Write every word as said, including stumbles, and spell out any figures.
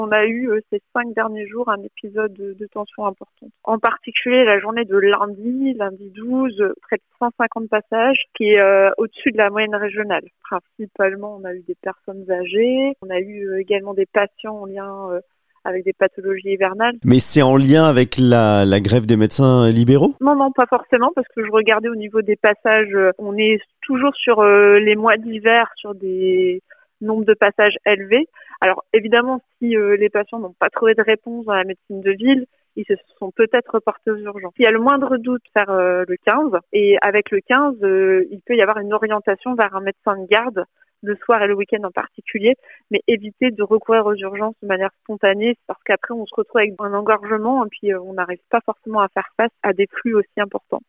On a eu euh, ces cinq derniers jours un épisode de, de tension importante. En particulier la journée de lundi, lundi douze, près de cent cinquante passages, qui est euh, au-dessus de la moyenne régionale. Principalement, on a eu des personnes âgées, on a eu euh, également des patients en lien euh, avec des pathologies hivernales. Mais c'est en lien avec la, la grève des médecins libéraux ? Non, non, pas forcément, parce que je regardais au niveau des passages, euh, on est toujours sur euh, les mois d'hiver, sur des nombres de passages élevés. Alors évidemment, si euh, les patients n'ont pas trouvé de réponse dans la médecine de ville, ils se sont peut-être reportés aux urgences. S'il y a le moindre doute, faire euh, le quinze, et avec le quinze, euh, il peut y avoir une orientation vers un médecin de garde, le soir et le week-end en particulier, mais éviter de recourir aux urgences de manière spontanée, parce qu'après on se retrouve avec un engorgement et puis euh, on n'arrive pas forcément à faire face à des flux aussi importants.